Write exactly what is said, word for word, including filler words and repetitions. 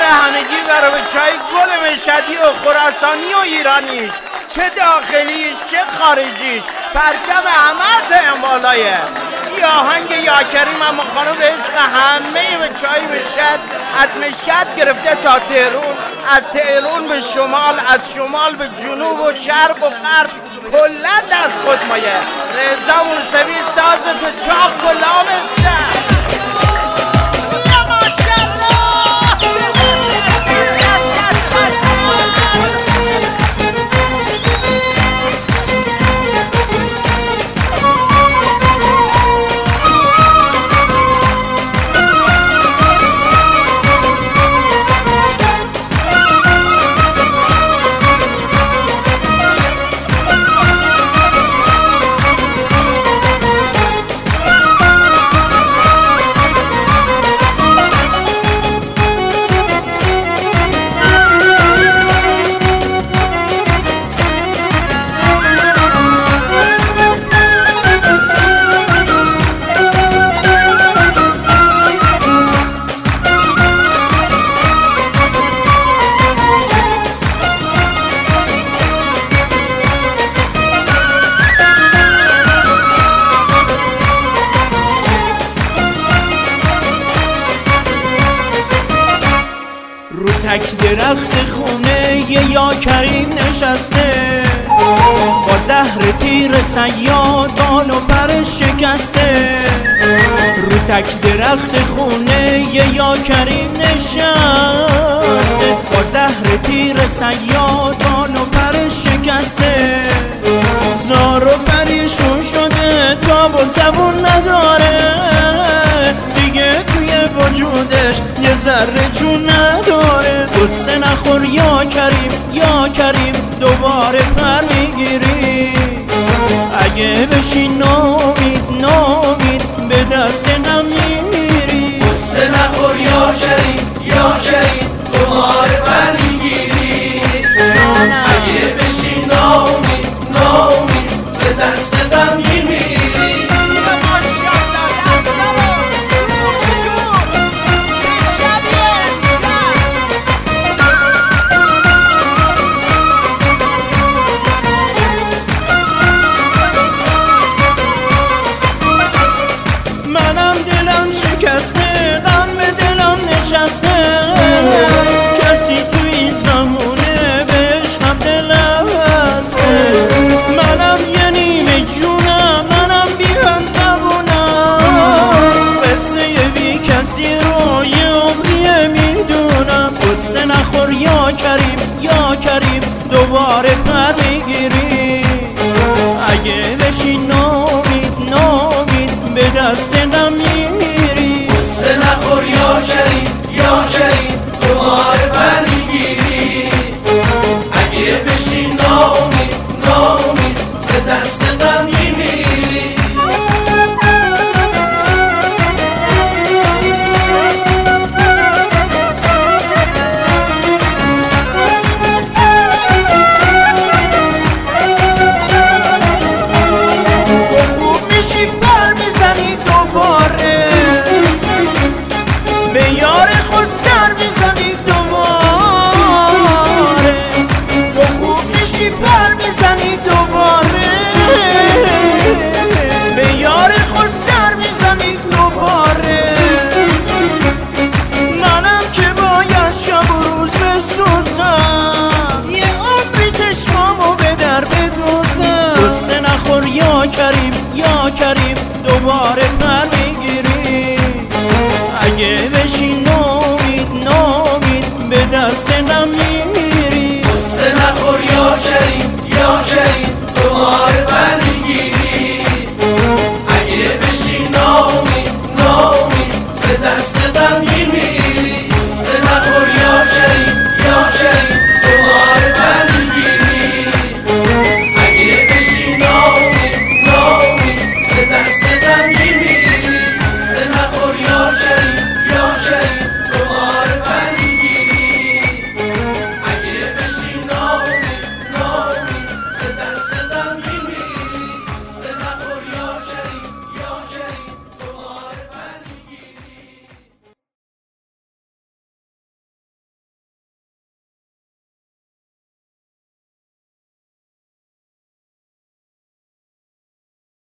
همگی برای چای گل مشهدی و خراسانی و ایرانیش، چه داخلیش چه خارجیش، پرچم همه تا بالایه. یه آهنگ یا کریم اما خانم به عشق همه به چای مشهد، از مشهد گرفته تا تهرون، از تهرون به شمال، از شمال به جنوب و شرق و غرب، کلا دست خود مایه. رضا موسوی ساز تو چاق کلا بسته. رو تک درخت خونه یه یا کریم نشسته، با زهر تیر صیاد بال و پر شکسته. رو تک درخت خونه یه یا کریم نشسته، با زهر تیر صیاد بال و پر شکسته. زار و پریشون شده تاب و توون نداره، دیگه توی وجودش یه ذره جون نداره. قصه نخور یا کریم یا کریم، دوباره پر میگیری. اگه بشی نامید نامید به دست نمیری. قصه نخور یا کریم یا کریم، دوباره پر میگیری. اگه بشی نامید نامید به دست نمیری. شکسته غم به دلم نشسته، کسی تو این زمونه بهش هم دلم هسته. منم یه نیمه جونم، منم بی هم زبونم، قصه بی کسی رو یه عمریه میدونم. قصه نخور یا کریم یا کریم، دوباره پر میگیری. اگه بشی نامید نامید به دست نمیری. قصه نخور یا کریم یا کریم، دوباره پر میگیری. اگه بشی نامید نامید ز دست غم میمیری. تو خوب میشی پر میزنی دوباره، به یار خود سر میزنی دوباره. تو خوب میشی پر میزنی دوباره، به یار خود سر میزنی دوباره. منم که باید شب و روز بسوزم، یه عمری چشمامو به در بدوزم. قصه نخور یا کریم یا کریم، دوباره پر میگیری. اگه بشی